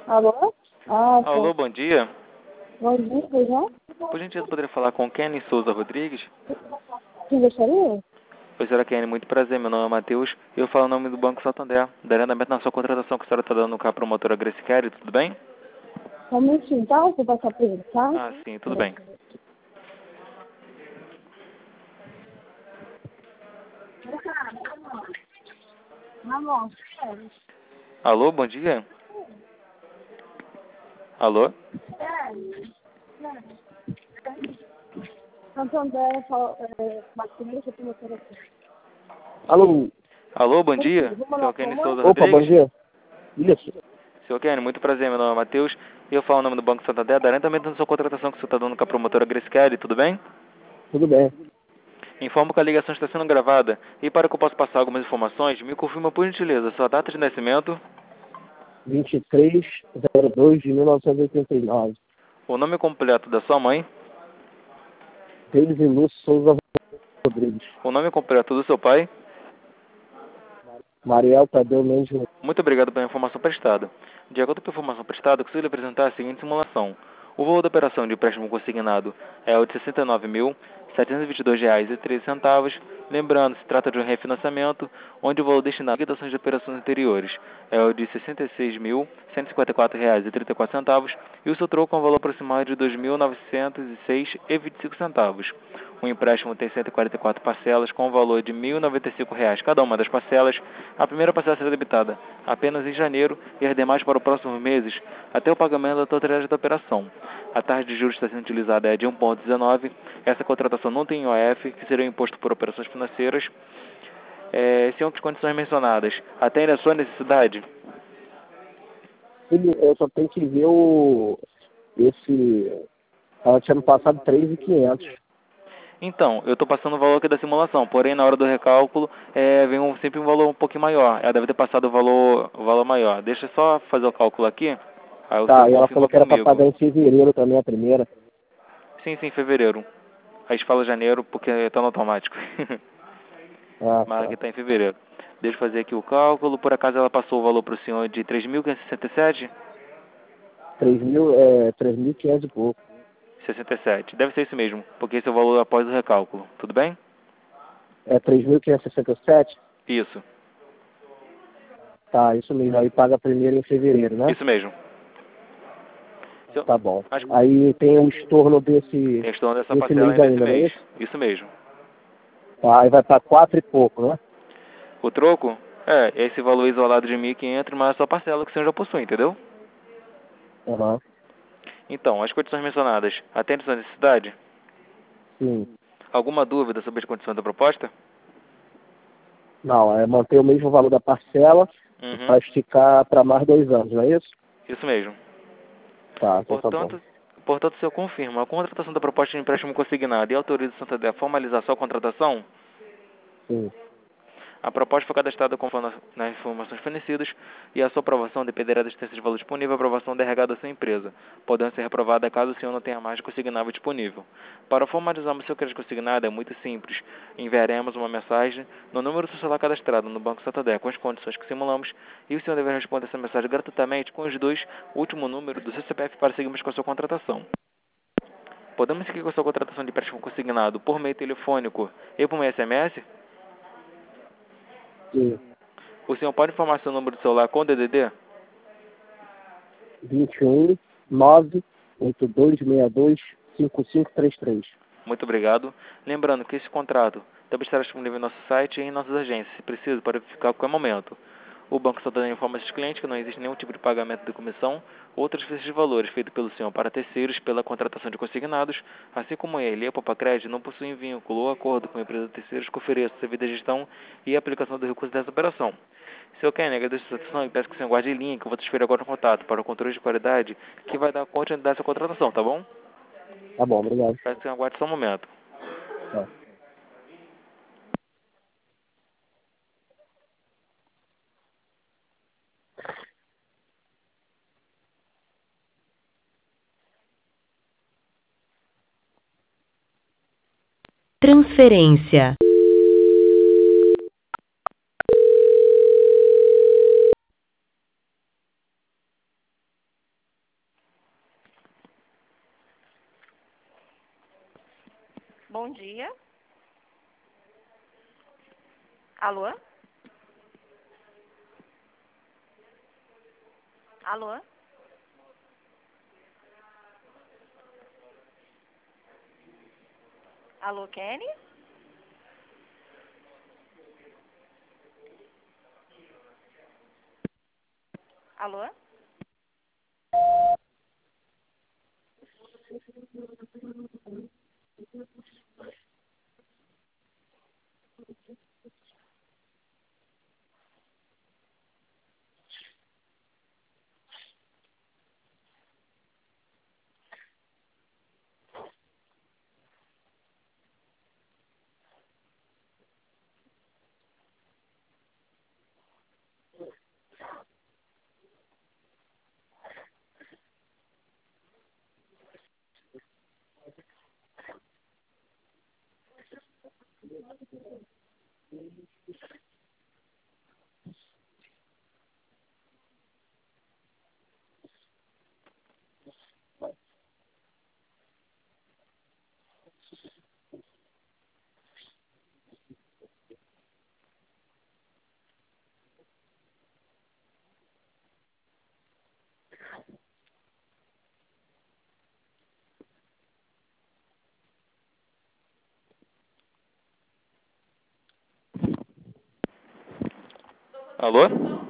Alô? Ah, tá. Alô, bom dia. Bom dia, pois não? Por gentileza, poderia falar com Kenny Souza Rodrigues? Quem gostaria? Oi, senhora Kenny, muito prazer. Meu nome é Matheus e eu falo em nome do Banco Santander. Darei andamento na sua contratação que a senhora está dando com a promotora Grace Kelly, tudo bem? Só um minutinho, tá? Vou passar por ele, tá? Ah, sim, tudo bem. Amor, Alô, bom dia. Alô? Santander, Matheus, eu tenho aqui. Alô? Alô, bom dia. Vamos lá, Senhor Kenny como? Souza Opa, bom Rodrigues? dia. Isso. Senhor Kenny, muito prazer. Meu nome é Matheus e eu falo em nome do Banco Santander. Darei andamento na sua contratação que você está dando com a promotora Grace Kelly, tudo bem? Tudo bem. Informo que a ligação está sendo gravada e para que eu possa passar algumas informações, me confirma por gentileza sua data de nascimento, 2302 de 1989. o nome completo da sua mãe, Deise Lúcio Souza Rodrigues. o nome completo do seu pai. Mariel Tadeu Mendes. Muito obrigado pela informação prestada. De acordo com a informação prestada, consigo lhe apresentar a seguinte simulação. O valor da operação de empréstimo consignado é o de R$ 69.722,13. Lembrando, se trata de um refinanciamento, onde o valor destinado a liquidações de operações anteriores é o de R$ 66.154,34 e o seu troco é um valor aproximado de R$ 2.906,25. O empréstimo tem 144 parcelas com o valor de R$ 1.095 cada uma das parcelas. A primeira parcela será debitada apenas em janeiro e as demais para os próximos meses, até o pagamento da totalidade da operação. A taxa de juros está sendo utilizada é de 1,19. Essa contratação não tem IOF, que seria imposto por operações financeiras. Sem outras condições mencionadas. Atende a sua necessidade? Eu só tenho que ver esse. Ela tinha me passado 3.500. Então, eu estou passando o valor aqui da simulação, porém na hora do recálculo vem sempre um valor um pouquinho maior. Ela deve ter passado o valor maior. Deixa eu só fazer o cálculo aqui, aí o senhor Tá, e ela confirma falou que era para comigo. pagar em fevereiro também a primeira. Sim, fevereiro. A gente fala janeiro porque está no automático. Ah, Mas aqui tá. está em fevereiro. Deixa eu fazer aqui o cálculo. Por acaso ela passou o valor para o senhor de 3.567? 3.500 e pouco. 67. Deve ser isso mesmo, porque esse é o valor após o recálculo. Tudo bem? É 3.567? Isso. Tá, isso mesmo. Aí paga a primeira em fevereiro, né? Isso mesmo. Seu- Tá bom. Mas Aí tem o estorno desse, tem estorno dessa desse parcela mês ainda esse ainda, não é mês. isso? Isso mesmo. Tá, aí vai para 4 e pouco, né? O troco é esse valor isolado de 1.500 mais a sua parcela que o senhor já possui, entendeu? Aham. Então, as condições mencionadas atendem sua necessidade? Sim. Alguma dúvida sobre as condições da proposta? Não, é manter o mesmo valor da parcela Uhum. para esticar para mais 2 anos, não é isso? Isso mesmo. Tá, então tá bom. Portanto, o senhor confirma a contratação da proposta de empréstimo consignado e autoriza o Santander a formalizar sua contratação? Sim. A proposta foi cadastrada conforme nas informações fornecidas e a sua aprovação dependerá da existência de valor disponível e aprovação da RH da sua empresa, podendo ser reprovada caso o senhor não tenha margem consignável disponível. Para formalizarmos seu crédito consignado é muito simples. Enviaremos uma mensagem no número do seu celular cadastrado no Banco Santander com as condições que simulamos e o senhor deverá responder essa mensagem gratuitamente com os dois últimos números do seu CPF para seguirmos com a sua contratação. Podemos seguir com a sua contratação de empréstimo consignado por meio telefônico e por meio SMS? Sim. O senhor pode informar seu número de celular com o DDD? 21 98262 5533. Muito obrigado. Lembrando que esse contrato também estará disponível em nosso site e em nossas agências, se preciso, para verificar a qualquer momento. O Banco Santander informa esses clientes que não existe nenhum tipo de pagamento de comissão ou transferência de valores feito pelo senhor para terceiros pela contratação de consignados, assim como ele e a Poupa Crédito não possuem vínculo ou acordo com a empresa de terceiros que ofereça serviço de gestão e aplicação do recurso dessa operação. Senhor Kenny, agradeço a sua atenção e peço que o senhor guarde em linha que eu vou transferir agora um contato para o controle de qualidade que vai dar continuidade dessa contratação, tá bom? Tá bom, obrigado. Peço que o senhor aguarde só um momento. Tá. Transferência. Bom dia. Alô? Alô? Alô, Kenny? Alô? Alô?